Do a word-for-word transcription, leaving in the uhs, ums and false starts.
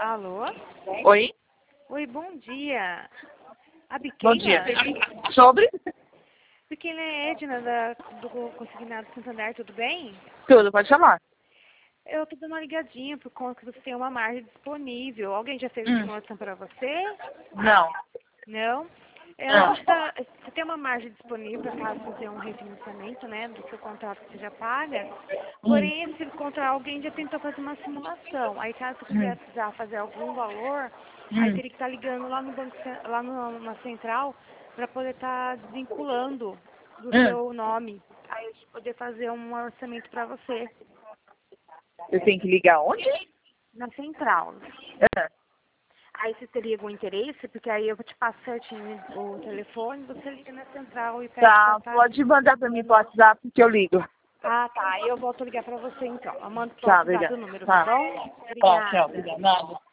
Alô? Oi? Oi, bom dia. A Biquena? Bom dia. Sobre? Biquena é Edna da, do Consignado Santander, tudo bem? Tudo, pode chamar. Eu tô dando uma ligadinha por conta que você tem uma margem disponível. Alguém já fez Hum. simulação para você? Não. Não? É, Não. a gente tá, você tem uma margem disponível caso fazer um refinanciamento, né, do seu contrato que você já paga. Porém, esse contrato, alguém já tentou fazer uma simulação. Aí, caso você Hum. precisar fazer algum valor, aí Hum. teria que estar ligando lá no banco, cen- lá no, na central para poder estar desvinculando do Hum. seu nome. Aí, a gente poder fazer um orçamento para você Eu tenho que ligar onde? na central. Ah, Aí você teria algum interesse, porque aí eu vou te passar certinho o telefone, você liga na central e pede tá, pra estar. pode mandar pra mim pro WhatsApp que eu ligo. Ah, tá. Aí eu volto a ligar pra você então. Eu mando pro Tá, WhatsApp obrigada. o número, tá Tá. bom? Tá, tchau, Obrigada. obrigada. Nada.